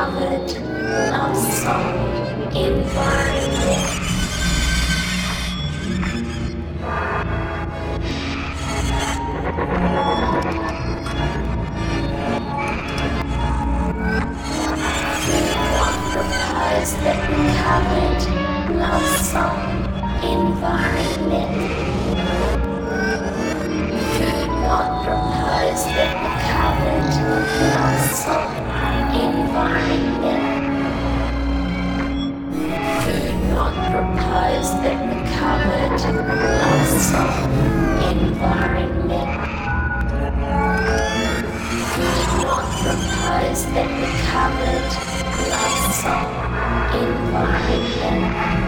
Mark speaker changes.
Speaker 1: covered of some environment. One proposed that the covered of some environment. One proposed that the covered of some environment. Not propose that the covered of some environment. Not propose that the covered of some environment.